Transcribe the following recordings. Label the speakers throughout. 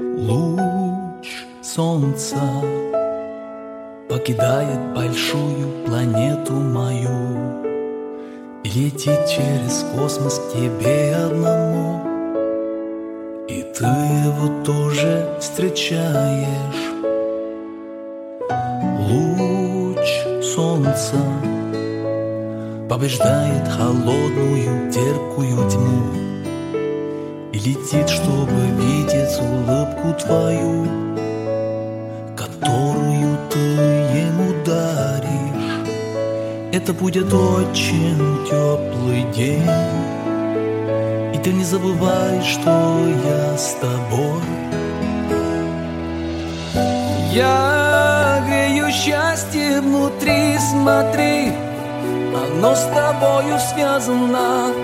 Speaker 1: Луч солнца покидает большую планету мою и летит через космос к тебе одному. И ты его тоже встречаешь. Луч солнца побеждает холодную терпкую тьму и летит, чтобы видеть улыбку твою, которую ты ему даришь. Это будет очень теплый день, и ты не забывай, что я с тобой. Я грею счастье внутри, смотри, оно с тобою связано.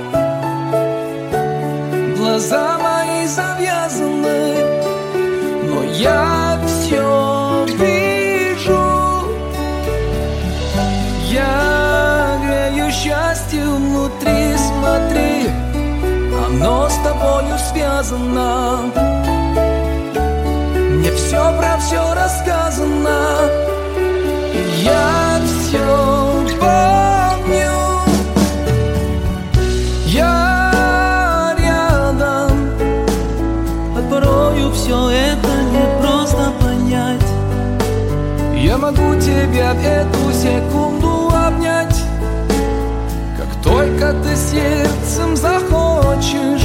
Speaker 1: Глаза мои завязаны, но я все вижу. Я грею счастье внутри, смотри, оно с тобою связано. Мне все про все рассказано, и я все помню. Я рядом, а порою все это не просто понять. Я могу тебя в эту секунду обнять, как только ты сердцем захочешь.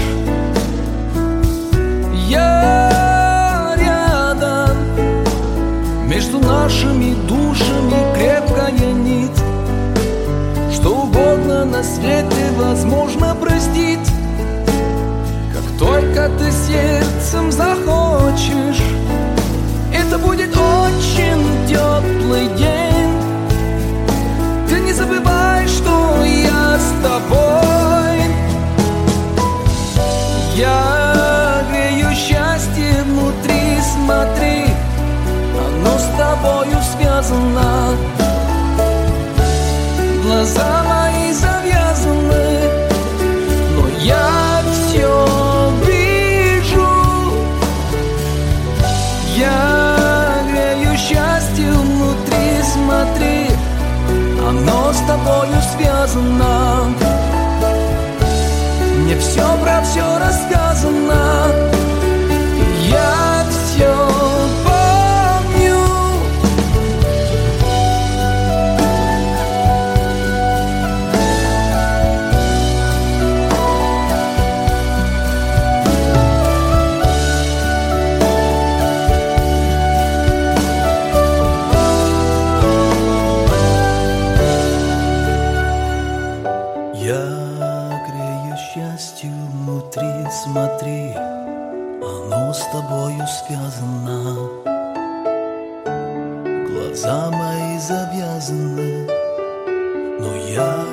Speaker 1: Я рядом, между нашими душами крепкая нить. Что угодно на свете возможно простить, как только ты сердцем захочешь. Это будет очень теплый день. Ты не забывай, что я с тобой. Я грею счастье внутри, смотри, оно с тобою связано. Глаза мои завязаны, но я все вижу. Я грею счастье внутри, смотри, оно с тобою связано. Мне все про все рассказано, и я все помню. Я грею счастью внутри, смотри, оно с тобою связано. Глаза мои завязаны, но я